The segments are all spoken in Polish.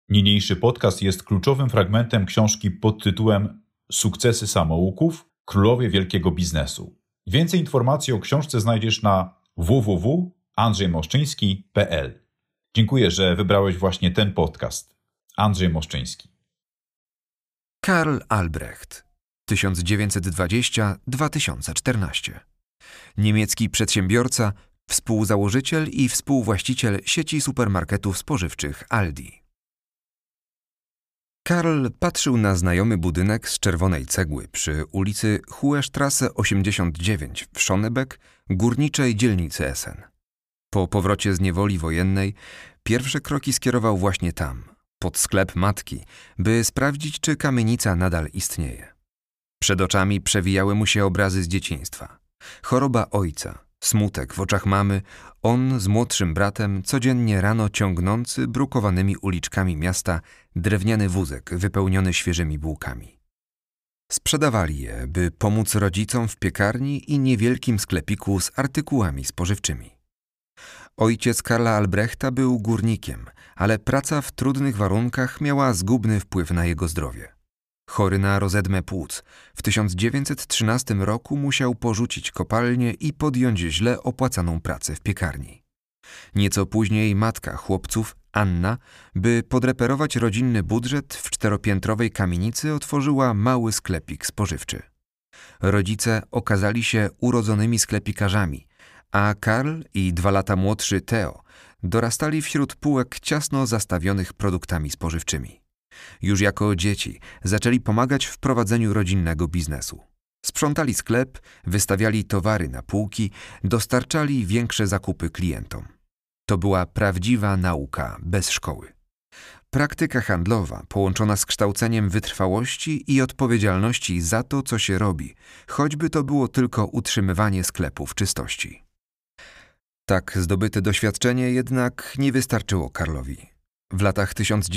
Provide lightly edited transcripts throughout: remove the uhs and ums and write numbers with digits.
Niniejszy podcast jest kluczowym fragmentem książki pod tytułem Sukcesy samouków – Królowie Wielkiego Biznesu. Więcej informacji o książce znajdziesz na www.andrzejmoszczyński.pl. Dziękuję, że wybrałeś właśnie ten podcast. Andrzej Moszczyński. Karl Albrecht, 1920-2014. Niemiecki przedsiębiorca, współzałożyciel i współwłaściciel sieci supermarketów spożywczych Aldi. Karl patrzył na znajomy budynek z czerwonej cegły przy ulicy Hohe-Strasse 89 w Schönebeck, górniczej dzielnicy Essen. Po powrocie z niewoli wojennej pierwsze kroki skierował właśnie tam, pod sklep matki, by sprawdzić, czy kamienica nadal istnieje. Przed oczami przewijały mu się obrazy z dzieciństwa. Choroba ojca, smutek w oczach mamy, on z młodszym bratem codziennie rano ciągnący brukowanymi uliczkami miasta drewniany wózek wypełniony świeżymi bułkami. Sprzedawali je, by pomóc rodzicom w piekarni i niewielkim sklepiku z artykułami spożywczymi. Ojciec Karla Albrechta był górnikiem, ale praca w trudnych warunkach miała zgubny wpływ na jego zdrowie. Chory na rozedmę płuc, w 1913 roku musiał porzucić kopalnię i podjąć źle opłacaną pracę w piekarni. Nieco później matka chłopców, Anna, by podreperować rodzinny budżet w 4-piętrowej kamienicy otworzyła mały sklepik spożywczy. Rodzice okazali się urodzonymi sklepikarzami, a Karl i 2 lata młodszy Theo dorastali wśród półek ciasno zastawionych produktami spożywczymi. Już jako dzieci zaczęli pomagać w prowadzeniu rodzinnego biznesu. Sprzątali sklep, wystawiali towary na półki, dostarczali większe zakupy klientom. To była prawdziwa nauka bez szkoły. Praktyka handlowa połączona z kształceniem wytrwałości i odpowiedzialności za to, co się robi, choćby to było tylko utrzymywanie sklepu w czystości. Tak zdobyte doświadczenie jednak nie wystarczyło Karlowi. W latach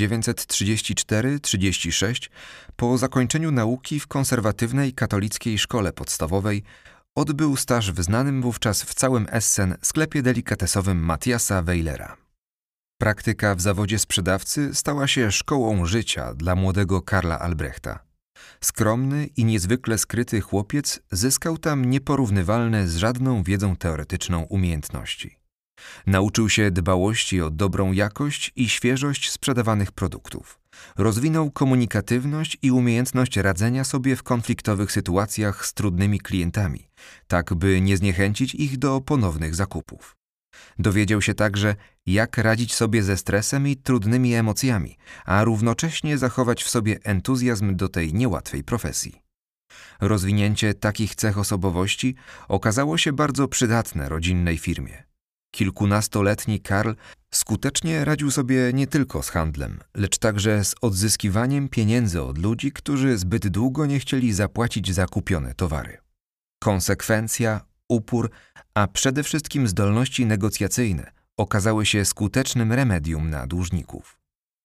1934-36, po zakończeniu nauki w konserwatywnej katolickiej szkole podstawowej, odbył staż w znanym wówczas w całym Essen sklepie delikatesowym Matthiasa Weilera. Praktyka w zawodzie sprzedawcy stała się szkołą życia dla młodego Karla Albrechta. Skromny i niezwykle skryty chłopiec zyskał tam nieporównywalne z żadną wiedzą teoretyczną umiejętności. Nauczył się dbałości o dobrą jakość i świeżość sprzedawanych produktów. Rozwinął komunikatywność i umiejętność radzenia sobie w konfliktowych sytuacjach z trudnymi klientami, tak by nie zniechęcić ich do ponownych zakupów. Dowiedział się także, jak radzić sobie ze stresem i trudnymi emocjami, a równocześnie zachować w sobie entuzjazm do tej niełatwej profesji. Rozwinięcie takich cech osobowości okazało się bardzo przydatne rodzinnej firmie. Kilkunastoletni Karl skutecznie radził sobie nie tylko z handlem, lecz także z odzyskiwaniem pieniędzy od ludzi, którzy zbyt długo nie chcieli zapłacić za kupione towary. Konsekwencja, upór, a przede wszystkim zdolności negocjacyjne okazały się skutecznym remedium na dłużników.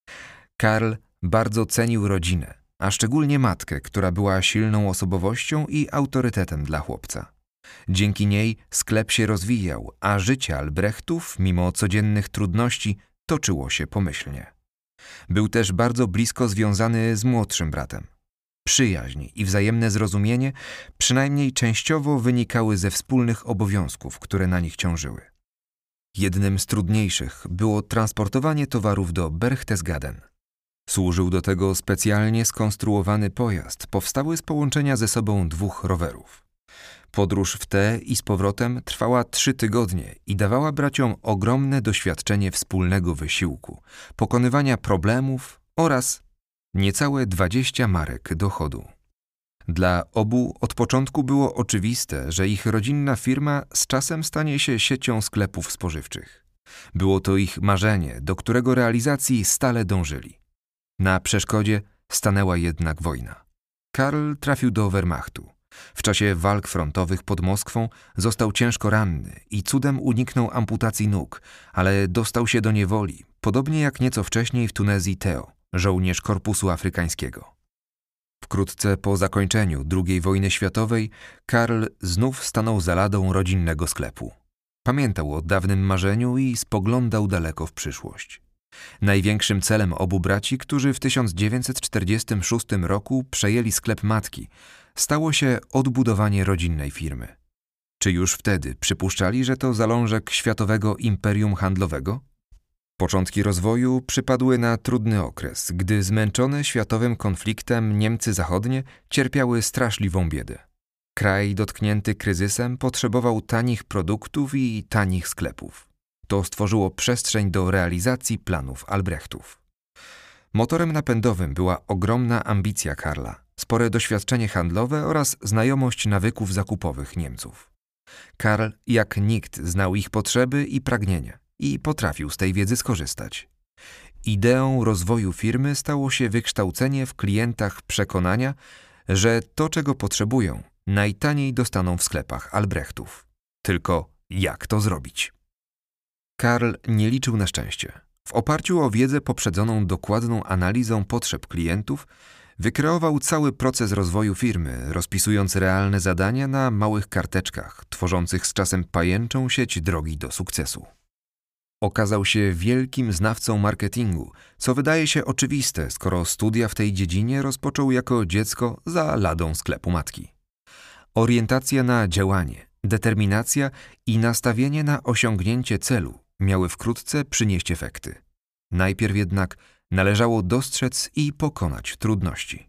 Karl bardzo cenił rodzinę, a szczególnie matkę, która była silną osobowością i autorytetem dla chłopca. Dzięki niej sklep się rozwijał, a życie Albrechtów, mimo codziennych trudności, toczyło się pomyślnie. Był też bardzo blisko związany z młodszym bratem. Przyjaźń i wzajemne zrozumienie przynajmniej częściowo wynikały ze wspólnych obowiązków, które na nich ciążyły. Jednym z trudniejszych było transportowanie towarów do Berchtesgaden. Służył do tego specjalnie skonstruowany pojazd, powstały z połączenia ze sobą 2 rowerów. Podróż w te i z powrotem trwała 3 tygodnie i dawała braciom ogromne doświadczenie wspólnego wysiłku, pokonywania problemów oraz niecałe 20 marek dochodu. Dla obu od początku było oczywiste, że ich rodzinna firma z czasem stanie się siecią sklepów spożywczych. Było to ich marzenie, do którego realizacji stale dążyli. Na przeszkodzie stanęła jednak wojna. Karl trafił do Wehrmachtu. W czasie walk frontowych pod Moskwą został ciężko ranny i cudem uniknął amputacji nóg, ale dostał się do niewoli, podobnie jak nieco wcześniej w Tunezji Theo, żołnierz Korpusu Afrykańskiego. Wkrótce po zakończeniu II wojny światowej Karl znów stanął za ladą rodzinnego sklepu. Pamiętał o dawnym marzeniu i spoglądał daleko w przyszłość. Największym celem obu braci, którzy w 1946 roku przejęli sklep matki, stało się odbudowanie rodzinnej firmy. Czy już wtedy przypuszczali, że to zalążek światowego imperium handlowego? Początki rozwoju przypadły na trudny okres, gdy zmęczone światowym konfliktem Niemcy Zachodnie cierpiały straszliwą biedę. Kraj dotknięty kryzysem potrzebował tanich produktów i tanich sklepów. To stworzyło przestrzeń do realizacji planów Albrechtów. Motorem napędowym była ogromna ambicja Karla, spore doświadczenie handlowe oraz znajomość nawyków zakupowych Niemców. Karl jak nikt znał ich potrzeby i pragnienia i potrafił z tej wiedzy skorzystać. Ideą rozwoju firmy stało się wykształcenie w klientach przekonania, że to, czego potrzebują, najtaniej dostaną w sklepach Albrechtów. Tylko jak to zrobić? Karl nie liczył na szczęście. W oparciu o wiedzę poprzedzoną dokładną analizą potrzeb klientów, wykreował cały proces rozwoju firmy, rozpisując realne zadania na małych karteczkach, tworzących z czasem pajęczą sieć drogi do sukcesu. Okazał się wielkim znawcą marketingu, co wydaje się oczywiste, skoro studia w tej dziedzinie rozpoczął jako dziecko za ladą sklepu matki. Orientacja na działanie, determinacja i nastawienie na osiągnięcie celu miały wkrótce przynieść efekty. Najpierw jednak należało dostrzec i pokonać trudności.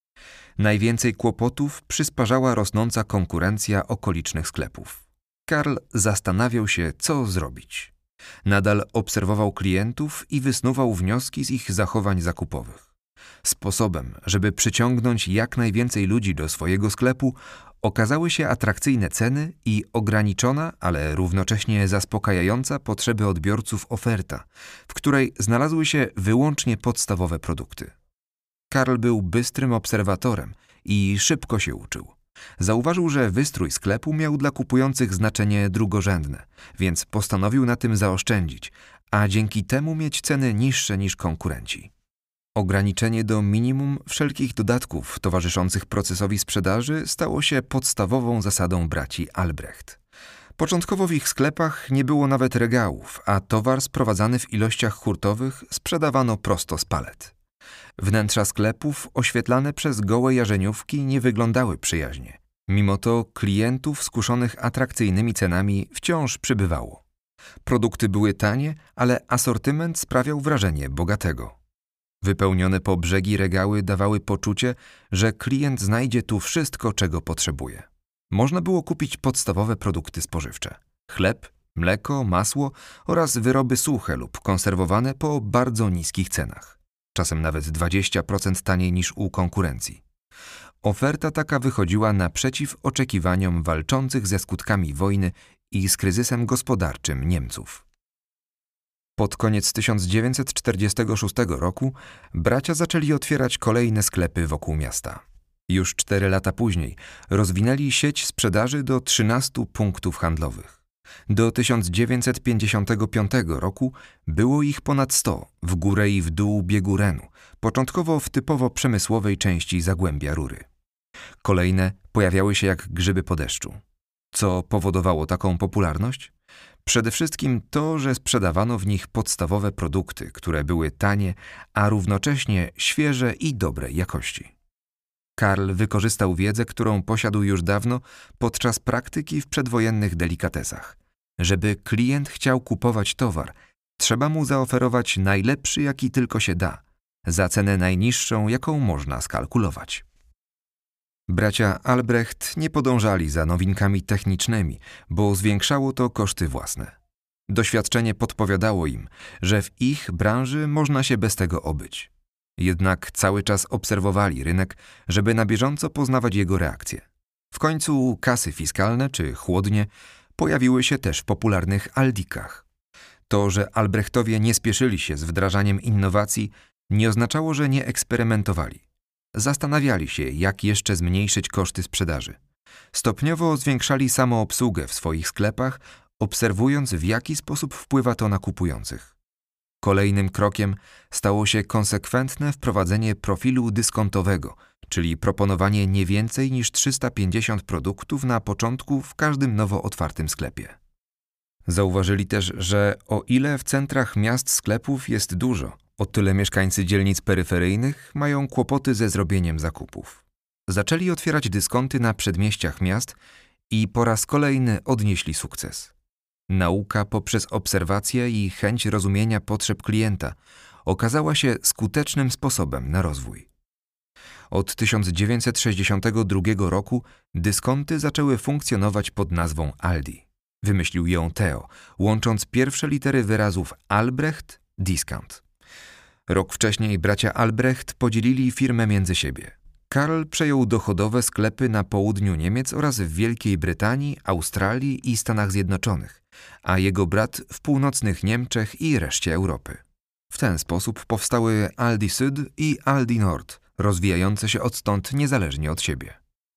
Najwięcej kłopotów przysparzała rosnąca konkurencja okolicznych sklepów. Karl zastanawiał się, co zrobić. Nadal obserwował klientów i wysnuwał wnioski z ich zachowań zakupowych. Sposobem, żeby przyciągnąć jak najwięcej ludzi do swojego sklepu, okazały się atrakcyjne ceny i ograniczona, ale równocześnie zaspokajająca potrzeby odbiorców oferta, w której znalazły się wyłącznie podstawowe produkty. Karl był bystrym obserwatorem i szybko się uczył. Zauważył, że wystrój sklepu miał dla kupujących znaczenie drugorzędne, więc postanowił na tym zaoszczędzić, a dzięki temu mieć ceny niższe niż konkurenci. Ograniczenie do minimum wszelkich dodatków towarzyszących procesowi sprzedaży stało się podstawową zasadą braci Albrecht. Początkowo w ich sklepach nie było nawet regałów, a towar sprowadzany w ilościach hurtowych sprzedawano prosto z palet. Wnętrza sklepów oświetlane przez gołe jarzeniówki nie wyglądały przyjaźnie. Mimo to klientów skuszonych atrakcyjnymi cenami wciąż przybywało. Produkty były tanie, ale asortyment sprawiał wrażenie bogatego. Wypełnione po brzegi regały dawały poczucie, że klient znajdzie tu wszystko, czego potrzebuje. Można było kupić podstawowe produkty spożywcze: chleb, mleko, masło oraz wyroby suche lub konserwowane po bardzo niskich cenach. Czasem nawet 20% taniej niż u konkurencji. Oferta taka wychodziła naprzeciw oczekiwaniom walczących ze skutkami wojny i z kryzysem gospodarczym Niemców. Pod koniec 1946 roku bracia zaczęli otwierać kolejne sklepy wokół miasta. Już 4 lata później rozwinęli sieć sprzedaży do 13 punktów handlowych. Do 1955 roku było ich ponad 100 w górę i w dół biegu Renu, początkowo w typowo przemysłowej części Zagłębia Rury. Kolejne pojawiały się jak grzyby po deszczu. Co powodowało taką popularność? Przede wszystkim to, że sprzedawano w nich podstawowe produkty, które były tanie, a równocześnie świeże i dobrej jakości. Karl wykorzystał wiedzę, którą posiadł już dawno podczas praktyki w przedwojennych delikatesach. Żeby klient chciał kupować towar, trzeba mu zaoferować najlepszy, jaki tylko się da, za cenę najniższą, jaką można skalkulować. Bracia Albrecht nie podążali za nowinkami technicznymi, bo zwiększało to koszty własne. Doświadczenie podpowiadało im, że w ich branży można się bez tego obyć. Jednak cały czas obserwowali rynek, żeby na bieżąco poznawać jego reakcje. W końcu kasy fiskalne czy chłodnie pojawiły się też w popularnych Aldikach. To, że Albrechtowie nie spieszyli się z wdrażaniem innowacji, nie oznaczało, że nie eksperymentowali. Zastanawiali się, jak jeszcze zmniejszyć koszty sprzedaży. Stopniowo zwiększali samoobsługę w swoich sklepach, obserwując, w jaki sposób wpływa to na kupujących. Kolejnym krokiem stało się konsekwentne wprowadzenie profilu dyskontowego, czyli proponowanie nie więcej niż 350 produktów na początku w każdym nowo otwartym sklepie. Zauważyli też, że o ile w centrach miast sklepów jest dużo, o tyle mieszkańcy dzielnic peryferyjnych mają kłopoty ze zrobieniem zakupów. Zaczęli otwierać dyskonty na przedmieściach miast i po raz kolejny odnieśli sukces. Nauka poprzez obserwację i chęć rozumienia potrzeb klienta okazała się skutecznym sposobem na rozwój. Od 1962 roku dyskonty zaczęły funkcjonować pod nazwą Aldi. Wymyślił ją Theo, łącząc pierwsze litery wyrazów Albrecht – discount. Rok wcześniej bracia Albrecht podzielili firmę między siebie. Karl przejął dochodowe sklepy na południu Niemiec oraz w Wielkiej Brytanii, Australii i Stanach Zjednoczonych, a jego brat w północnych Niemczech i reszcie Europy. W ten sposób powstały Aldi Süd i Aldi Nord, rozwijające się odtąd niezależnie od siebie.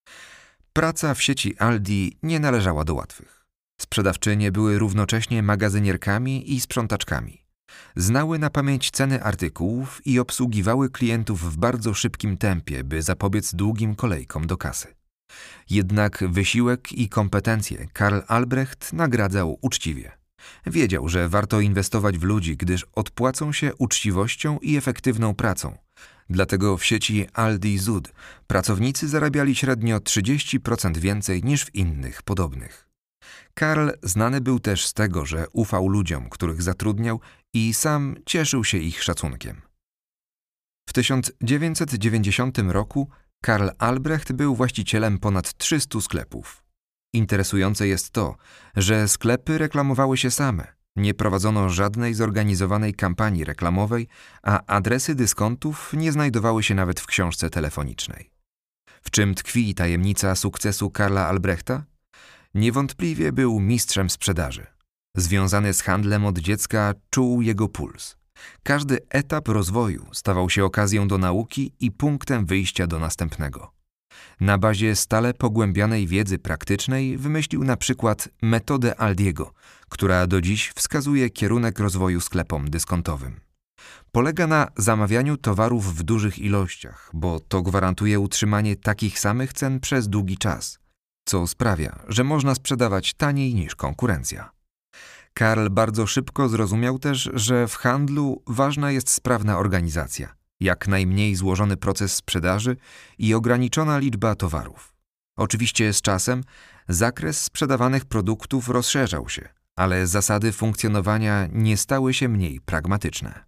Praca w sieci Aldi nie należała do łatwych. Sprzedawczynie były równocześnie magazynierkami i sprzątaczkami. Znały na pamięć ceny artykułów i obsługiwały klientów w bardzo szybkim tempie, by zapobiec długim kolejkom do kasy. Jednak wysiłek i kompetencje Karl Albrecht nagradzał uczciwie. Wiedział, że warto inwestować w ludzi, gdyż odpłacą się uczciwością i efektywną pracą. Dlatego w sieci Aldi Süd pracownicy zarabiali średnio 30% więcej niż w innych podobnych. Karl znany był też z tego, że ufał ludziom, których zatrudniał i sam cieszył się ich szacunkiem. W 1990 roku Karl Albrecht był właścicielem ponad 300 sklepów. Interesujące jest to, że sklepy reklamowały się same. Nie prowadzono żadnej zorganizowanej kampanii reklamowej, a adresy dyskontów nie znajdowały się nawet w książce telefonicznej. W czym tkwi tajemnica sukcesu Karla Albrechta? Niewątpliwie był mistrzem sprzedaży. Związany z handlem od dziecka czuł jego puls. Każdy etap rozwoju stawał się okazją do nauki i punktem wyjścia do następnego. Na bazie stale pogłębianej wiedzy praktycznej wymyślił na przykład metodę Aldiego, która do dziś wskazuje kierunek rozwoju sklepom dyskontowym. Polega na zamawianiu towarów w dużych ilościach, bo to gwarantuje utrzymanie takich samych cen przez długi czas, co sprawia, że można sprzedawać taniej niż konkurencja. Karl bardzo szybko zrozumiał też, że w handlu ważna jest sprawna organizacja, jak najmniej złożony proces sprzedaży i ograniczona liczba towarów. Oczywiście z czasem zakres sprzedawanych produktów rozszerzał się, ale zasady funkcjonowania nie stały się mniej pragmatyczne.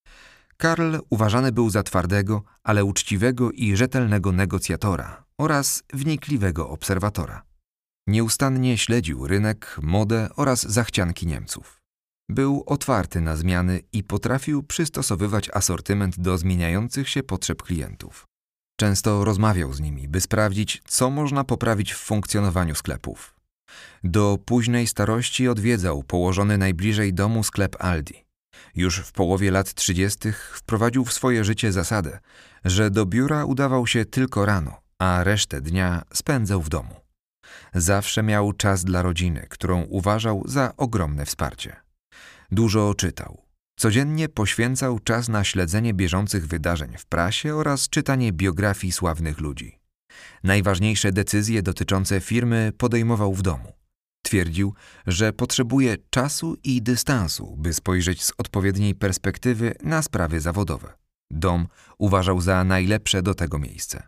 Karl uważany był za twardego, ale uczciwego i rzetelnego negocjatora oraz wnikliwego obserwatora. Nieustannie śledził rynek, modę oraz zachcianki Niemców. Był otwarty na zmiany i potrafił przystosowywać asortyment do zmieniających się potrzeb klientów. Często rozmawiał z nimi, by sprawdzić, co można poprawić w funkcjonowaniu sklepów. Do późnej starości odwiedzał położony najbliżej domu sklep Aldi. Już w połowie lat 30. wprowadził w swoje życie zasadę, że do biura udawał się tylko rano, a resztę dnia spędzał w domu. Zawsze miał czas dla rodziny, którą uważał za ogromne wsparcie. Dużo czytał. Codziennie poświęcał czas na śledzenie bieżących wydarzeń w prasie oraz czytanie biografii sławnych ludzi. Najważniejsze decyzje dotyczące firmy podejmował w domu. Twierdził, że potrzebuje czasu i dystansu, by spojrzeć z odpowiedniej perspektywy na sprawy zawodowe. Dom uważał za najlepsze do tego miejsce.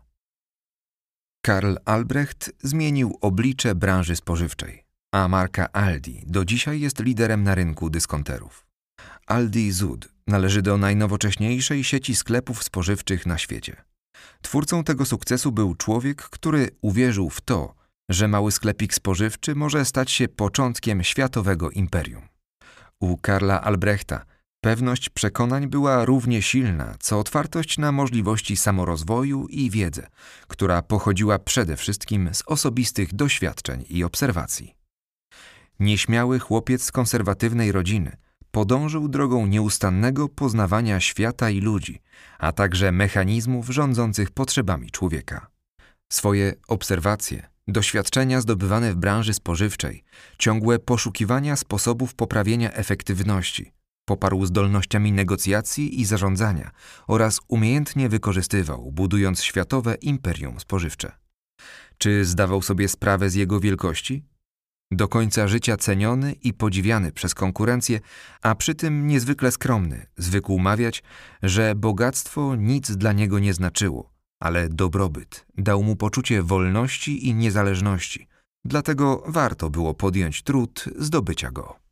Karl Albrecht zmienił oblicze branży spożywczej, a marka Aldi do dzisiaj jest liderem na rynku dyskonterów. Aldi Süd należy do najnowocześniejszej sieci sklepów spożywczych na świecie. Twórcą tego sukcesu był człowiek, który uwierzył w to, że mały sklepik spożywczy może stać się początkiem światowego imperium. U Karla Albrechta pewność przekonań była równie silna, co otwartość na możliwości samorozwoju i wiedzę, która pochodziła przede wszystkim z osobistych doświadczeń i obserwacji. Nieśmiały chłopiec z konserwatywnej rodziny podążył drogą nieustannego poznawania świata i ludzi, a także mechanizmów rządzących potrzebami człowieka. Swoje obserwacje, doświadczenia zdobywane w branży spożywczej, ciągłe poszukiwania sposobów poprawienia efektywności, poparł zdolnościami negocjacji i zarządzania oraz umiejętnie wykorzystywał, budując światowe imperium spożywcze. Czy zdawał sobie sprawę z jego wielkości? Do końca życia ceniony i podziwiany przez konkurencję, a przy tym niezwykle skromny, zwykł mawiać, że bogactwo nic dla niego nie znaczyło, ale dobrobyt dał mu poczucie wolności i niezależności. Dlatego warto było podjąć trud zdobycia go.